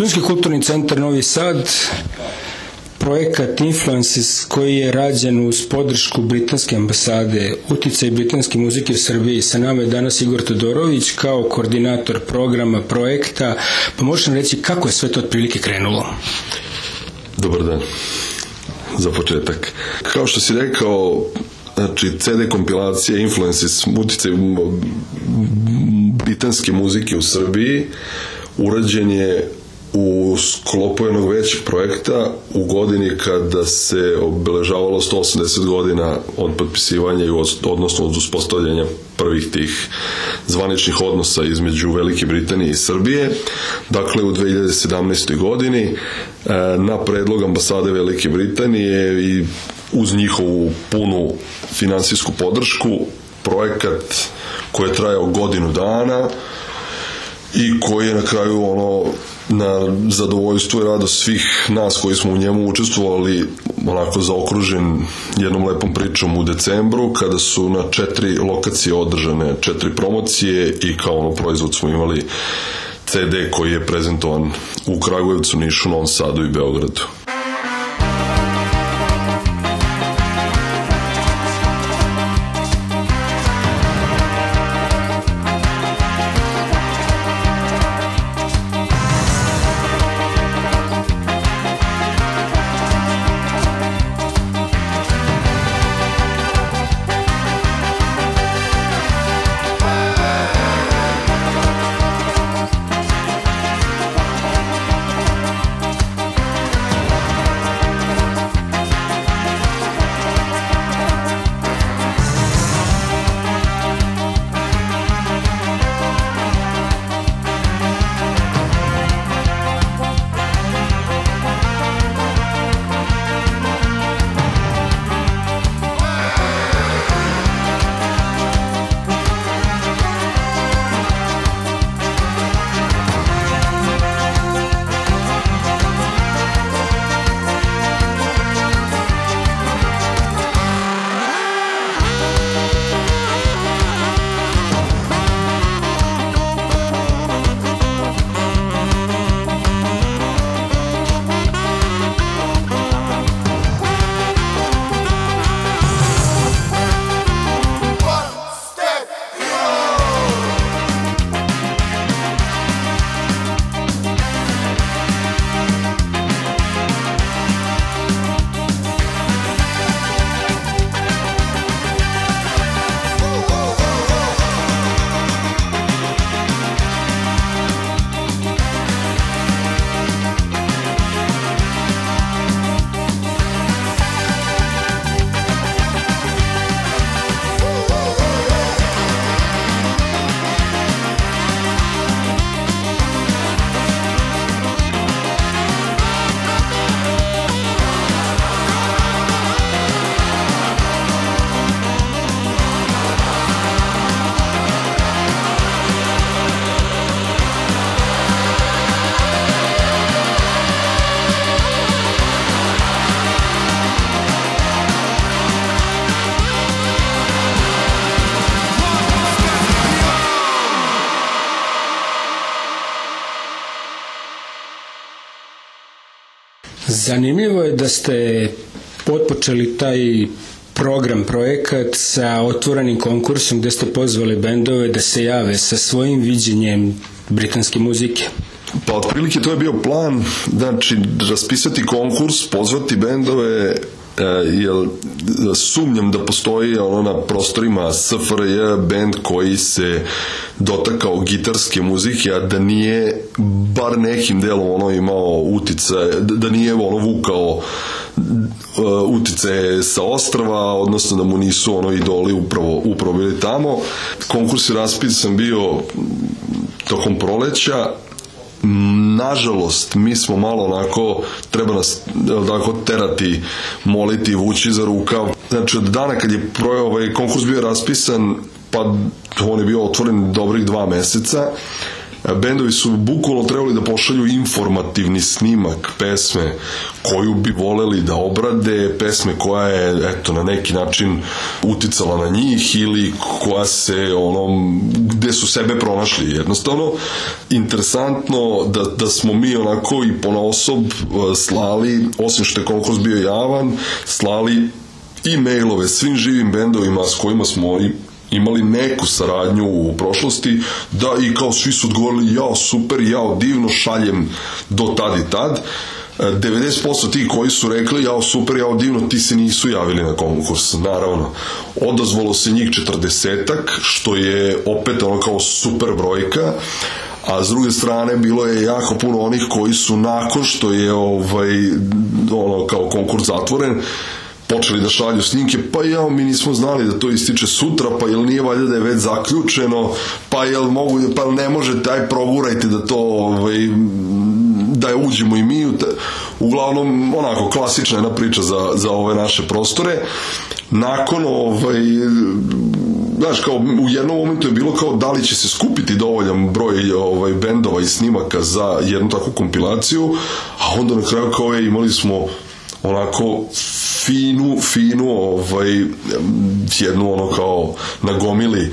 Filmski kulturni centar Novi Sad, projekat Influences koji je rađen uz podršku Britanske ambasade, uticaj britanske muzike u Srbiji. Sa nama je danas Igor Todorović kao koordinator programa projekta. Pa možeš nam reći kako je sve to otprilike krenulo? Dobar dan. Za početak. Kao što si rekao, znači CD kompilacija Influences, uticaj britanske muzike u Srbiji, urađen je u sklopu jednog većeg projekta u godini kada se obeležavalo 180 godina od potpisivanja i odnosno od uspostavljanja prvih tih zvaničnih odnosa između Velike Britanije i Srbije. Dakle, u 2017. godini na predlog ambasade Velike Britanije i uz njihovu punu finansijsku podršku, projekat koji je trajao godinu dana i koji je na kraju na zadovoljstvo i radost svih nas koji smo u njemu učestvovali onako zaokružen jednom lepom pričom u decembru kada su na 4 lokacije održane 4 promocije i kao proizvod smo imali CD koji je prezentovan u Kragujevcu, Nišu, Novom Sadu i Beogradu. Zanimljivo je da ste otpočeli taj program, projekat sa otvorenim konkursom gde ste pozvali bendove da se jave sa svojim viđenjem britanske muzike. Pa otprilike to je bio plan, znači raspisati konkurs, pozvati bendove, jer sumnjam da postoji na prostorima SFRJ bend koji se dotakao gitarske muzike, a da nije bar nekim delom imao uticaj, da nije vukao utice sa ostrva, odnosno da mu nisu idoli upravo bili tamo. Konkurs je raspisan bio tokom proleća. Nažalost, mi smo malo treba nas terati, moliti, vući za rukav. Znači, od dana kad je konkurs bio raspisan, pa on je bio otvoren dobrih 2 meseca, bendovi su bukvalno trebali da pošalju informativni snimak pesme koju bi voleli da obrade, pesme koja je eto na neki način uticala na njih ili koja se gde su sebe pronašli. Jednostavno interesantno da smo mi onako i ponaosob slali, osim što je konkurs bio javan, slali i mailove svim živim bendovima s kojima smo imali neku saradnju u prošlosti, da i kao svi su odgovorili jao super, jao divno, šaljem do tad i tad. 90% tih koji su rekli jao super, jao divno, ti se nisu javili na konkurs. Naravno, odazvalo se njih 40-ak, što je opet ono kao super brojka, a s druge strane bilo je jako puno onih koji su nakon što je kao konkurs zatvoren počeli da šalju snimke, pa jao, mi nismo znali da to ističe sutra, pa jel nije valjda da je već zaključeno, pa jel mogu, pa ne možete, aj progurajte da to da uđemo i mi. Uglavnom, onako, klasična jedna priča za ove naše prostore. Nakon, znaš, kao u jednom momentu je bilo kao da li će se skupiti dovoljan broj bendova i snimaka za jednu takvu kompilaciju, a onda na kraju kao imali smo onako finu jednu ono kao nagomili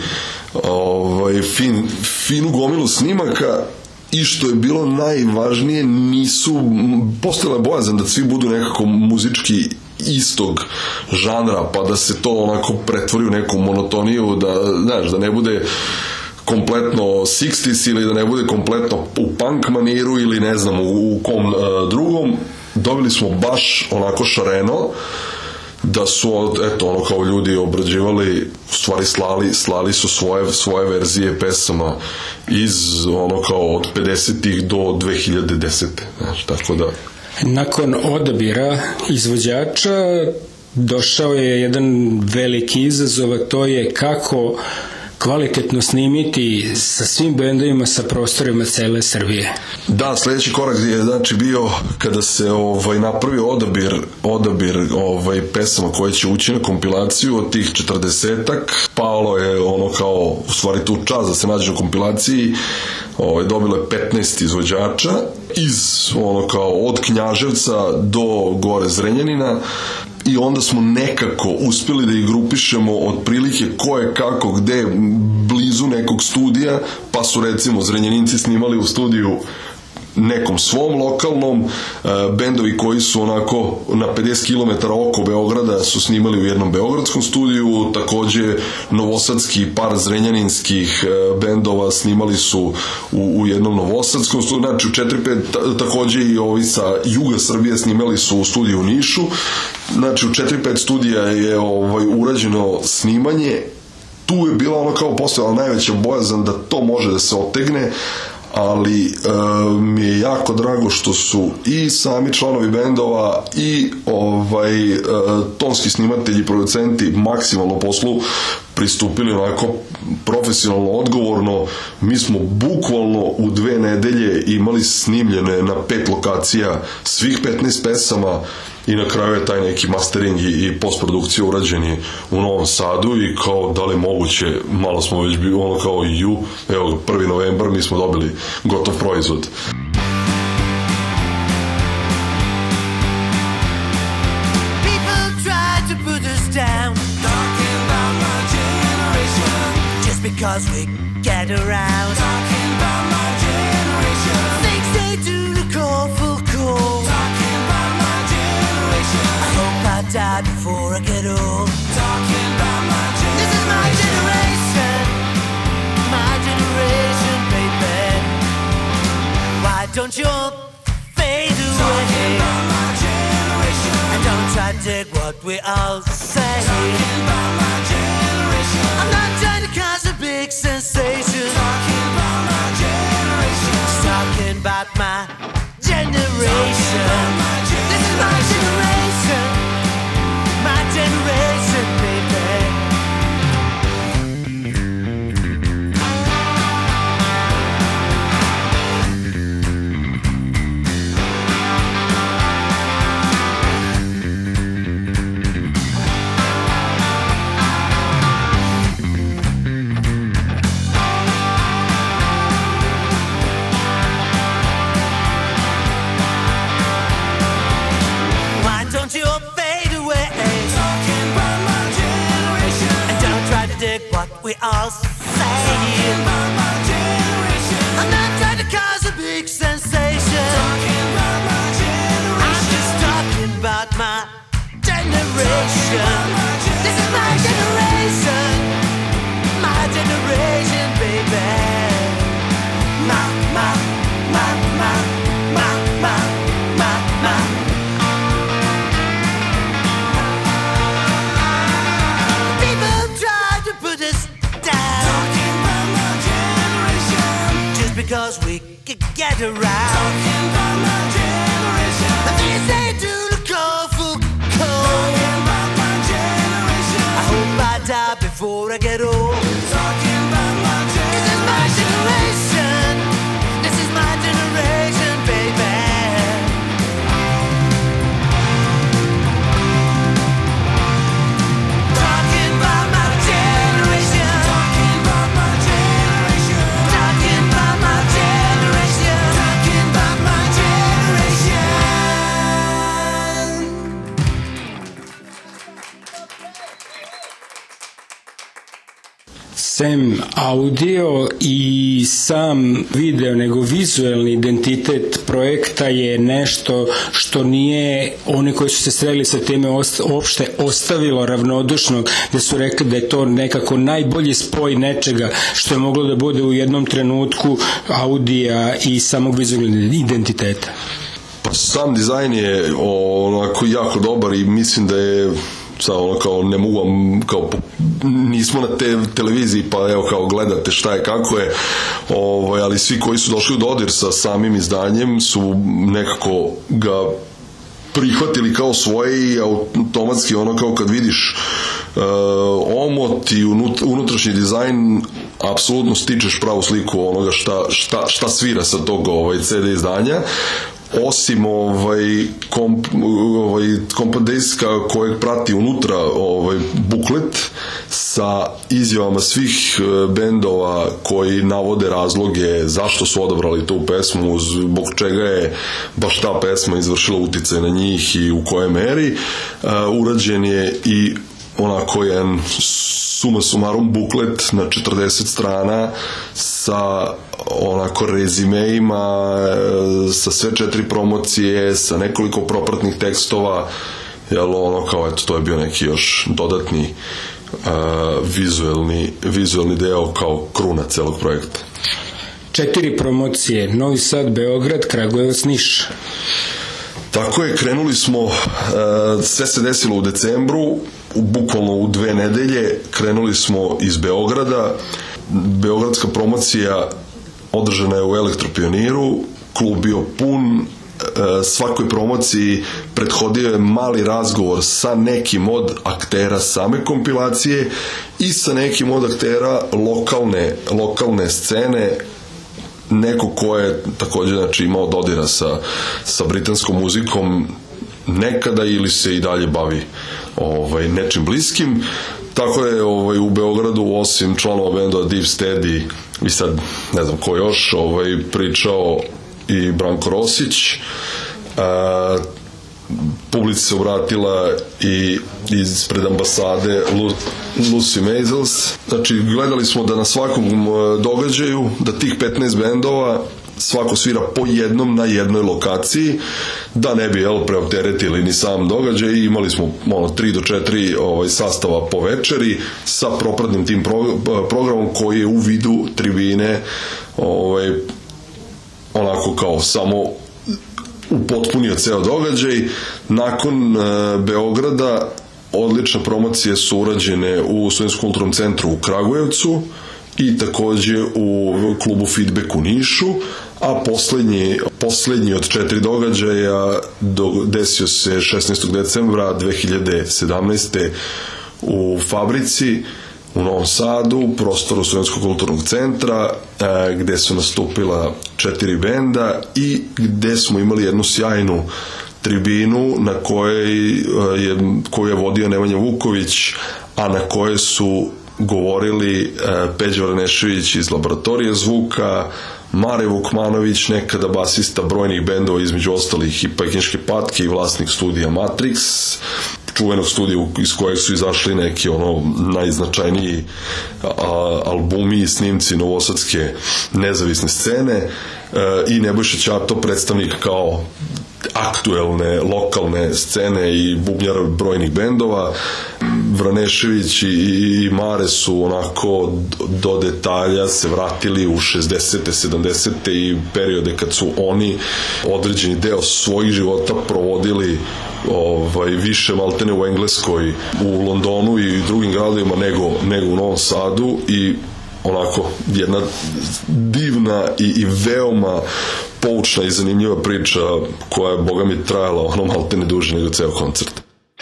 finu gomilu snimaka. I što je bilo najvažnije, nisu postojala bojazan da svi budu nekako muzički istog žanra, pa da se to onako pretvori u neku monotoniju, da, znaš, da ne bude kompletno 60s ili da ne bude kompletno u punk maniru ili ne znam u kom drugom. Dobili smo baš onako šareno, da su, eto, ono kao ljudi obrađivali, u stvari slali su svoje verzije pesama iz, ono kao od 50-ih do 2010. Znaš, tako da... Nakon odabira izvođača došao je jedan veliki izazov, a to je kako kvalitetno snimiti sa svim bendovima sa prostorima cele Srbije. Da, sledeći korak je znači bio kada se napravio odabir pesama koje će ući na kompilaciju od tih 40-ak. Palo je ono kao u stvari tu čast da se nađe na kompilaciji. Dobilo je 15 izvođača iz ono kao od Knjaževca do gore Zrenjanina. I onda smo nekako uspeli da ih grupišemo otprilike ko je kako, gde, blizu nekog studija, pa su recimo Zrenjaninci snimali u studiju nekom svom lokalnom, bendovi koji su onako na 50 km oko Beograda su snimali u jednom beogradskom studiju, takođe novosadski par zrenjaninskih bendova snimali su u jednom novosadskom studiju, znači u 4-5, takođe i ovi sa juga Srbije snimali su u studiju u Nišu, znači u 4-5 studija je urađeno snimanje. Tu je bila ono kao postojala najveća bojazan da to može da se otegne, ali mi je jako drago što su i sami članovi bendova i tonski snimatelji, producenti maksimalno poslu pristupili onako profesionalno, odgovorno. Mi smo bukvalno u 2 nedelje imali snimljene na 5 lokacija svih 15 pesama i na kraju je taj neki mastering i postprodukcija urađeni u Novom Sadu i kao da li je moguće, malo smo već bili ono kao evo 1. novembar mi smo dobili gotov proizvod. Because we get around talking about my generation, things they do look awful cool. Talking about my generation, I hope I die before I get old. Talking about my generation, this is my generation, baby. Why don't you all fade away? Talking about my generation, and don't try to dig what we all say. Talking about my generation, I'm not trying to cause a big sensation. Talking about my generation, just talking about my generation. This is my generation, baby. all say. I'm not trying to cause a big sensation. I'm just talking about my generation. This is my generation. My generation, baby. My. People try to put us down. Talking about my generation. Just because we could get around. Talking about my generation. The things they do look awful cold. Talking about my generation. I hope I die before I get old. Talking about my generation. This is my generation. This is my generation, baby. Talking about my generation. Talking about my generation. Talking about my generation. Talking about my generation. Sem audio i sam video, nego vizuelni identitet projekta je nešto što nije oni koji su se sreli sa time uopšte ostavilo ravnodušnog, gde su rekli da je to nekako najbolji spoj nečega što je moglo da bude u jednom trenutku audija i samog vizuelnog identiteta. Pa sam dizajn je onako jako dobar i mislim da je sad ono kao ne mogu vam kao nismo na televiziji pa evo kao gledate šta je kako je ali svi koji su došli u dodir sa samim izdanjem su nekako ga prihvatili kao svoje i automatski ono kao kad vidiš omot i unutrašnji dizajn apsolutno stičeš pravu sliku onoga šta svira sa tog CD izdanja, osim kompakt diska kojeg prati unutra buklet sa izjavama svih bendova koji navode razloge zašto su odabrali tu pesmu, zbog čega je baš ta pesma izvršila uticaj na njih i u kojoj meri. Urađen je i onako jedan suma sumarum buklet na 40 strana sa onako rezimeima, sa sve 4 promocije, sa nekoliko propratnih tekstova, jel ono kao eto to je bio neki još dodatni vizuelni deo kao kruna celog projekta. 4 promocije, Novi Sad, Beograd, Kragujevac, Niš. Tako je, krenuli smo, sve se desilo u decembru, bukvalno u 2 nedelje, krenuli smo iz Beograda. Beogradska promocija održana je u Elektropioniru, klub bio pun, svakoj promociji prethodio je mali razgovor sa nekim od aktera same kompilacije i sa nekim od aktera lokalne scene, neko ko je takođe imao dodira sa britanskom muzikom nekada ili se i dalje bavi nečim bliskim. Tako je u Beogradu osim članova benda Deep Steady i sad ne znam ko još pričao i Branko Rosić. Publici se obratila i ispred ambasade Lucy Maisels. Znači gledali smo da na svakom događaju da tih 15 bendova svako svira po jednom na jednoj lokaciji, da ne bi preopteretili ni sam događaj. Imali smo 3 do 4 sastava po večeri sa propratnim tim programom koji je u vidu tribine onako kao samo upotpunio ceo događaj. Nakon Beograda odlične promocije su urađene u Studentskom kulturnom centru u Kragujevcu i takođe u klubu Feedback u Nišu, a poslednji od 4 događaja desio se 16. decembra 2017. u Fabrici u Novom Sadu, u prostoru Studenskog kulturnog centra, gde su nastupila 4 benda i gde smo imali jednu sjajnu tribinu na koju je vodio Nemanja Vuković, a na koje su govorili Peđa Vranešević iz Laboratorije zvuka, Mare Vukmanović, nekada basista brojnih bendova, između ostalih i Pekinške patke i vlasnik studija Matrix, čuvenog studija iz kojeg su izašli neki najznačajniji albumi i snimci novosadske nezavisne scene, i Nebojša Ćato, predstavnik kao aktuelne lokalne scene i bubnjar brojnih bendova. Vranešević i Mare su onako do detalja se vratili u 60. 70. i periode kad su oni određeni deo svojih života provodili više maltene u Engleskoj, u Londonu i drugim gradovima nego u Novom Sadu, i onako jedna divna i veoma poučna i zanimljiva priča koja je, boga mi, trajala maltene duže nego ceo koncert.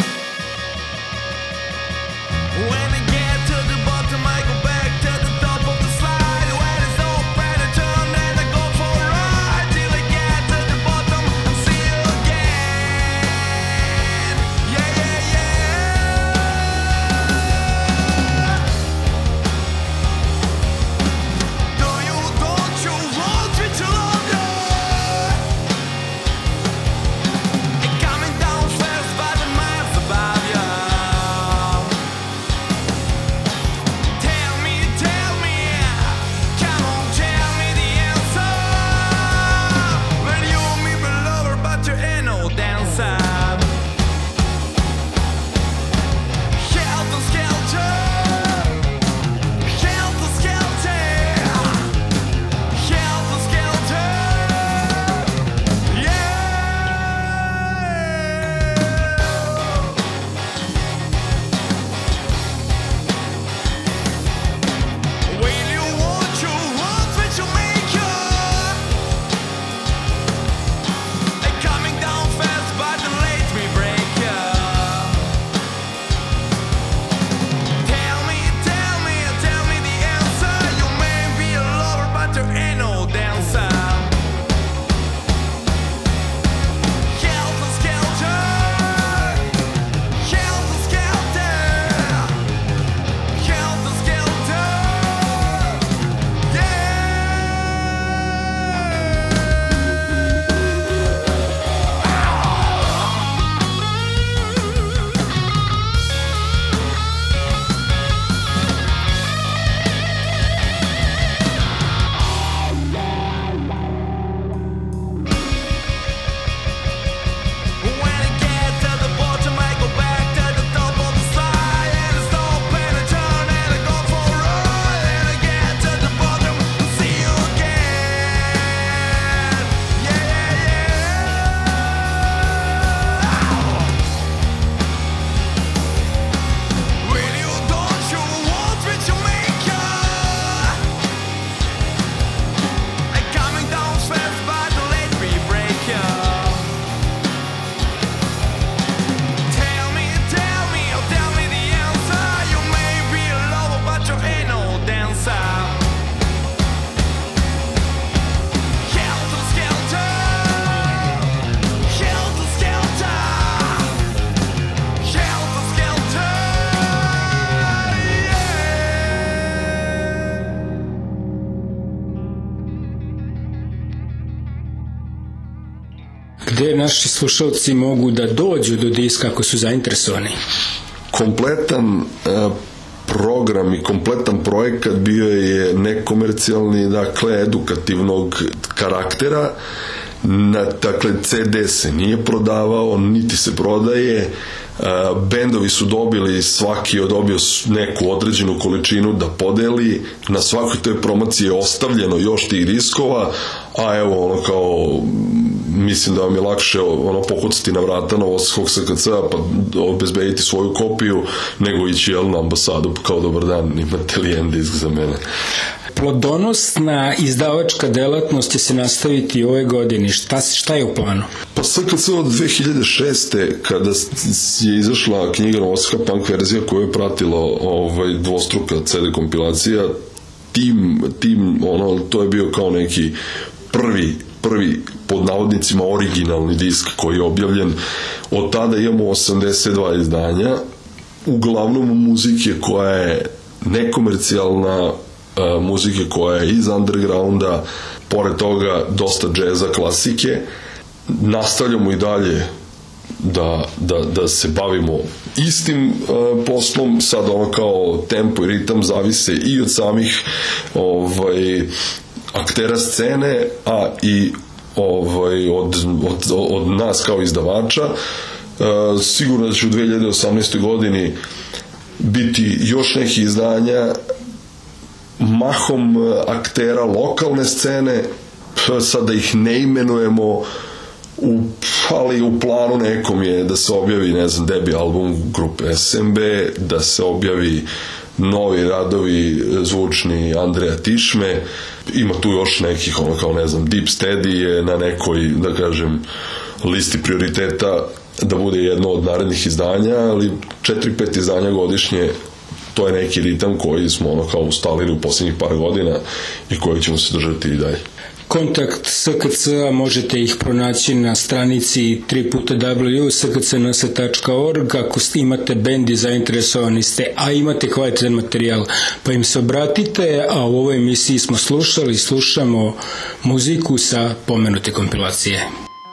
Gde naši slušalci mogu da dođu do diska ako su zainteresovani? Kompletan program i kompletan projekat bio je nekomercijalni, dakle edukativnog karaktera. Dakle, CD se nije prodavao, niti se prodaje. Bendovi su dobili, svaki je dobio neku određenu količinu da podeli, na svakoj toj promociji je ostavljeno još tih diskova, a evo ono kao, mislim da vam je lakše pokucati na vrata Novosadskog SKC-a pa obezbediti svoju kopiju nego ići na ambasadu kao dobar dan, imate li jedan disk za mene. Plodonosna izdavačka delatnost će se nastaviti ove godine. Šta je u planu? Pa SKC od 2006. kada je izašla knjiga Novosadska punk verzija koju je pratilo dvostruka CD kompilacija, to je bio kao neki prvi pod navodnicima originalni disk koji je objavljen. Od tada imamo 82 izdanja, uglavnom muzike koja je nekomercijalna, muzike koja je iz undergrounda, pored toga dosta džeza, klasike. Nastavljamo i dalje da se bavimo istim poslom, sad ono kao tempo i ritam zavise i od samih aktera scene, a i od nas kao izdavača. Sigurno da će u 2018. godini biti još nekih izdanja, mahom aktera lokalne scene, sad da ih ne imenujemo, ali u planu nekom je da se objavi, ne znam, debi album grupe SMB, da se objavi novi radovi zvučni Andreja Tišme, ima tu još nekih, ono kao, ne znam, Deep Steady je na nekoj, da kažem, listi prioriteta da bude jedno od narednih izdanja, ali 4-5 izdanja godišnje, to je neki ritam koji smo ono kao ustalili u poslednjih par godina i kojeg ćemo se držati i dalje. Kontakt SKC-a možete ih pronaći na stranici www.skcns.org. Ako imate bend i zainteresovani ste, a imate kvalitetan materijal, pa im se obratite, a u ovoj emisiji smo slušamo muziku sa pomenute kompilacije.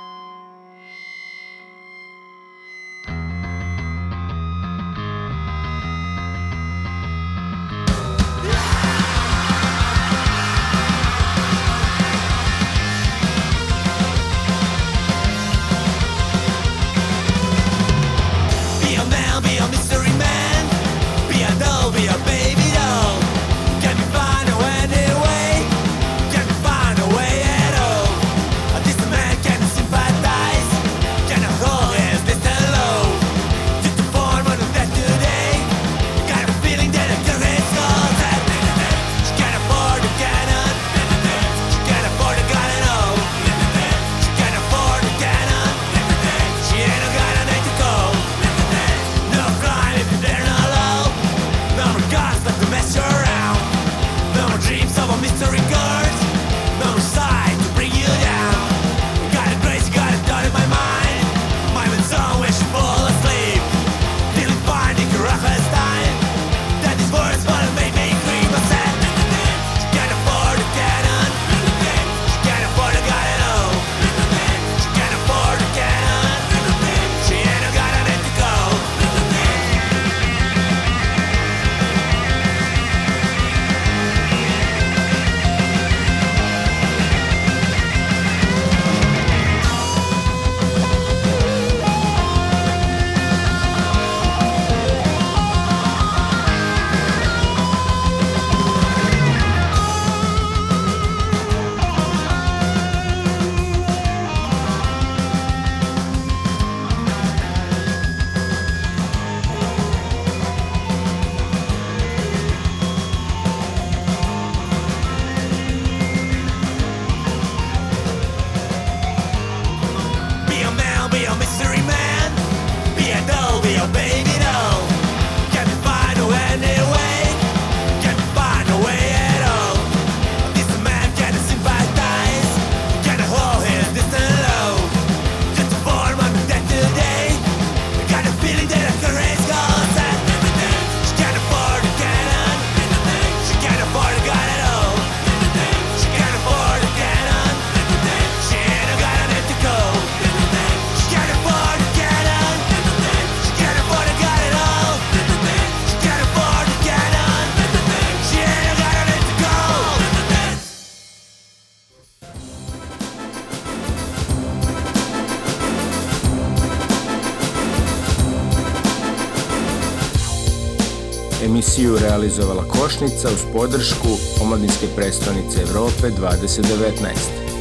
Emisiju realizovala Košnica uz podršku Omladinske prestonice Evrope 2019.